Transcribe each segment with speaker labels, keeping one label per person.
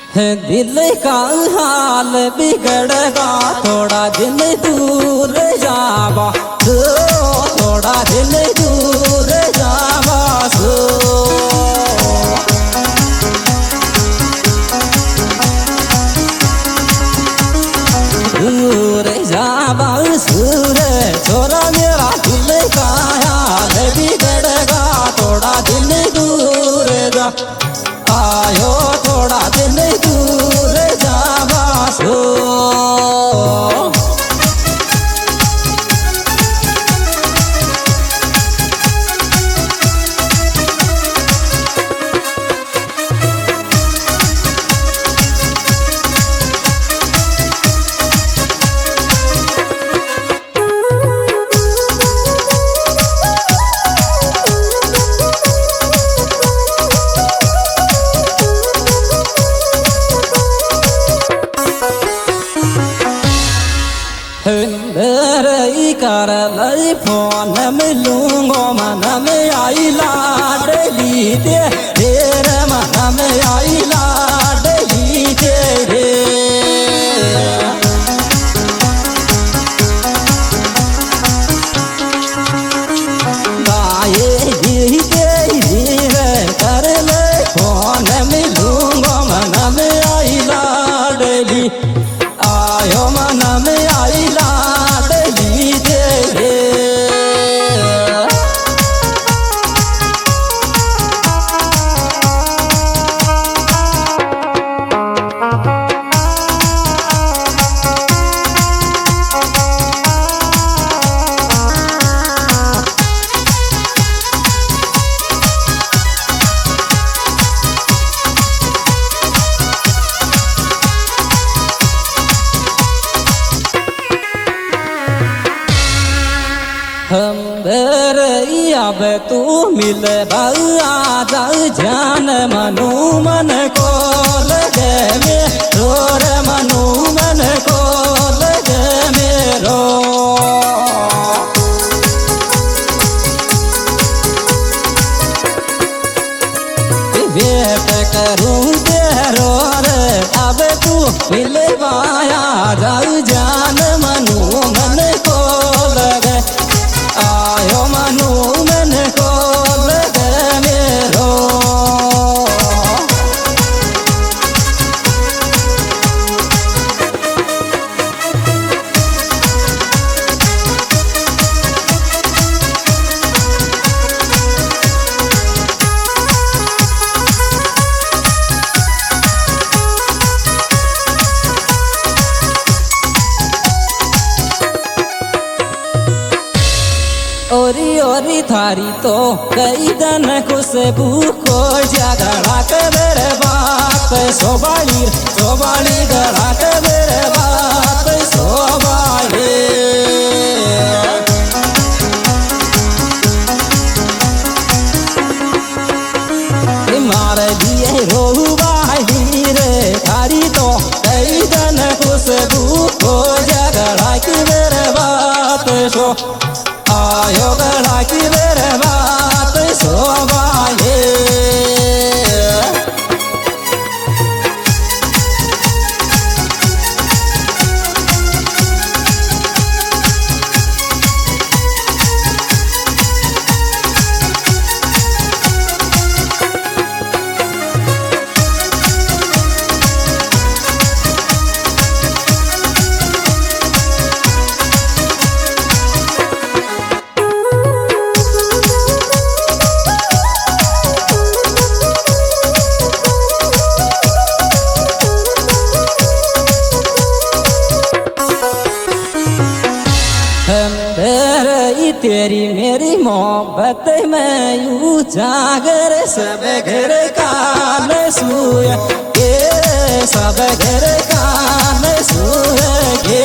Speaker 1: दिल का हाल बिगड़गा थोड़ा दिन दूर जावा थोड़ा दिन दूर जावा दूर जावा सूर छोरा मेरा दिल का हाल बिगड़गा थोड़ा दिन दूर जा आयो थोड़ा दिन दूर जावा सो कर लई फोन मिलूंगो मन में आई लाडली तेरे मन में आई लाडली तेरे गाये धीरे कर ले फोन मिलूंगो मन में आई लाडली आयो मन में आई लाडली तेरे हम अब तू मिल आ जा जान मनु मन को लगे मेरो मनु मन को लगे मेरो वेट करूं तेरो रे अब तू मिल आ जा जान मनु मन को लगे आयो मनु मन को लगे मेरो ओरी थारी तो कई दिन खुशबू को झगड़ा कर बात सोबाली गड़ा कर बात सोबाली मार दिए रोबाली रे थारी तो कई दिन खुशबू को झगड़ा कर बात सो आयो गड़ा की मेरे बात सोबाले तेरी मेरी मोहब्बत में यूं जागर सब घर कान सूय के सब घर कान सूय के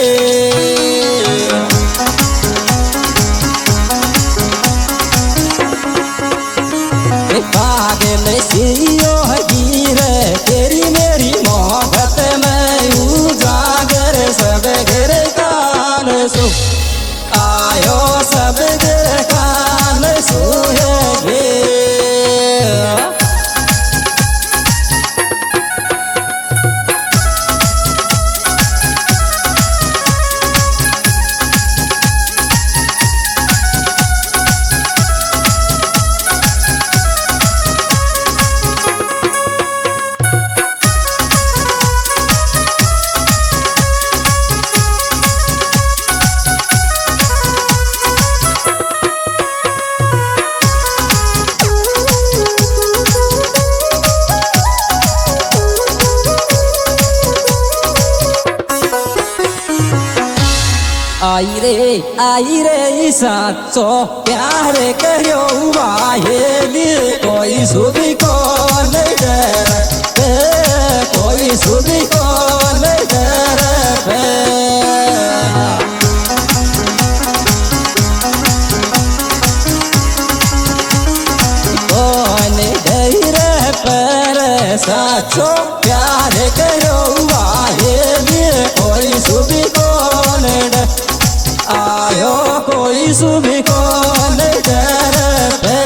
Speaker 1: पागल सियो गिरे तेरी मेरी मोहब्बत में यूं जागर सब घर कान सू आयो सब घर कान सूय गे आई रे साचो प्यार करो वाहेली कोई सुधी को नहीं डरे कोई सुधी को नहीं डरे साचो प्यार करो वाहेली कोई सुधी को नहीं डरे आयो कोई सुधी को नहीं डरे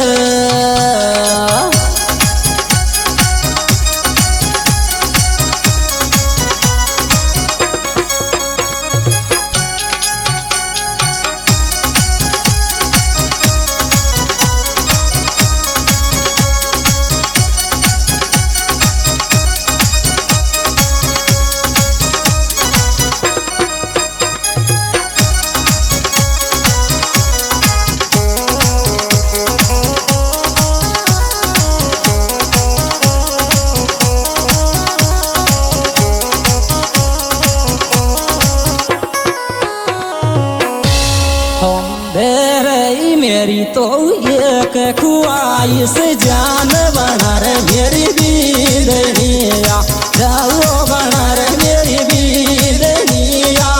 Speaker 1: मेरी तो एक ख्वाहिश जान बना रे मेरी बीरनिया जाओ बना रे मेरी बीरनिया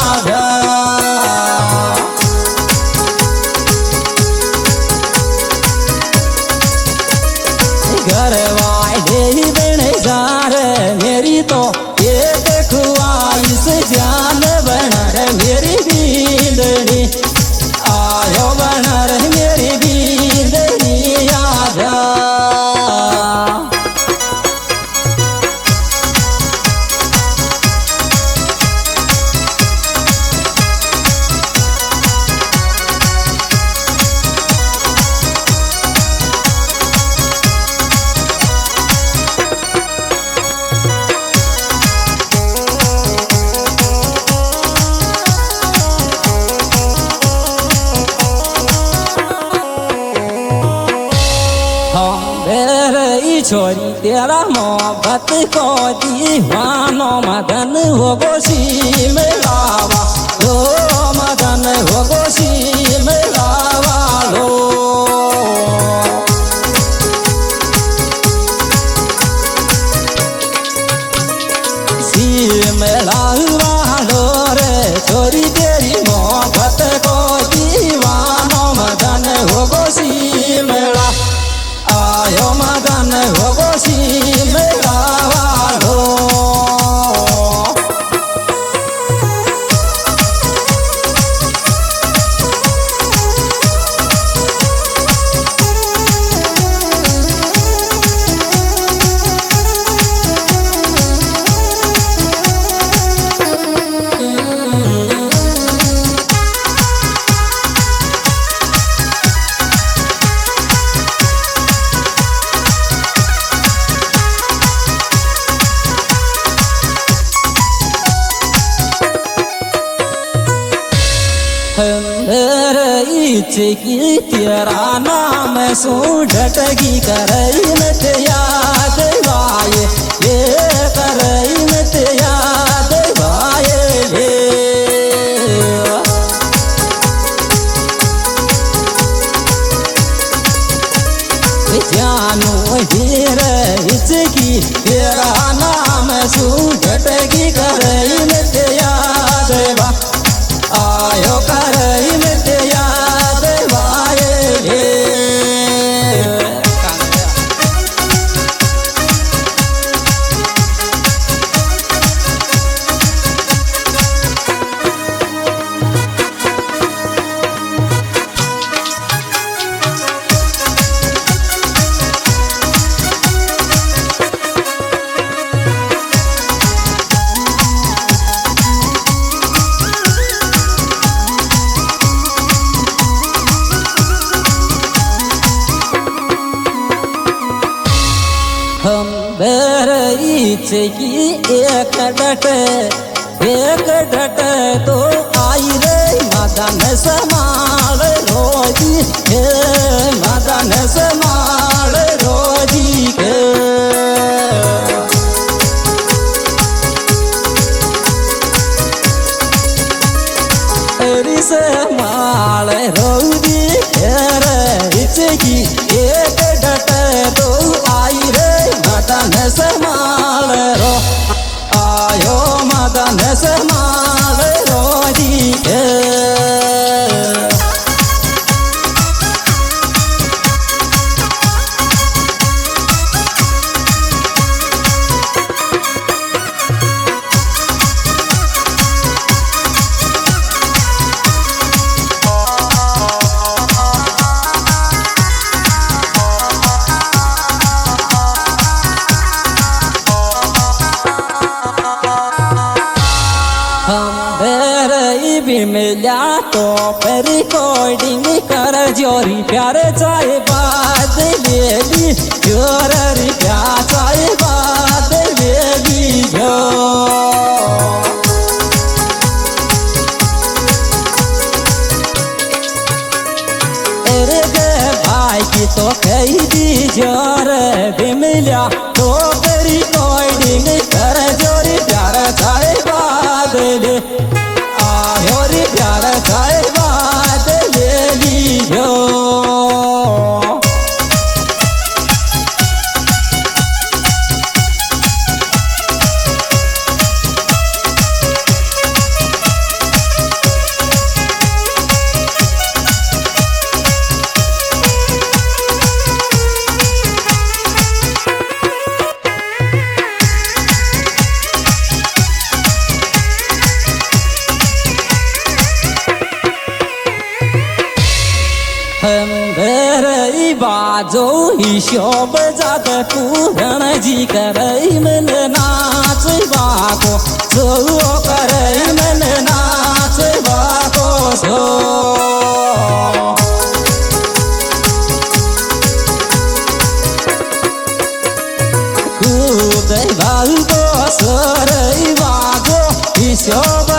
Speaker 1: घर वाले बन जा रे मेरी तो एक ख्वाहिश जान बना रे मेरी बीरनी आयो बना रे मेरी बीरनिया छोरी तेरा मोहब्बत को दीवानो मदन हो गोशी में लावा लो मदन हो गोशी में लावा लो सी में लावा लो रे छोरी तेरी मोहब्बत को दीवानो मदन हो गोशी में ला आयो मदन हो गोशी में लावा लो की तेरा नाम सो ढटगी करई मत याद वाये ये करई मत याद वाये जानू हीर हिचकी तेरा नाम सो ढटगी करई मत याद वा आयो करई मत याद की एक डट तो आई रे मदन समाल रोजी हे मदन समाल रोजी के मिल्या तो रिकॉर्डिंग कर जोरी प्यार चाहे बात बेबी जोरी प्यार चाहे बात बेबी जो अरे गे भाई की तो कही दी जोर भी मिल्या तो रिकॉर्डिंग कर जोरी प्यार चाहे बात ले आयोरी प्यार चाहे बात ले लीजो हंबरई बाजो हिशोब जात पूरण जी करई मन नाच बाको सो करई मन नाच बाको सो कूद भागो सरई बाजो हिशोब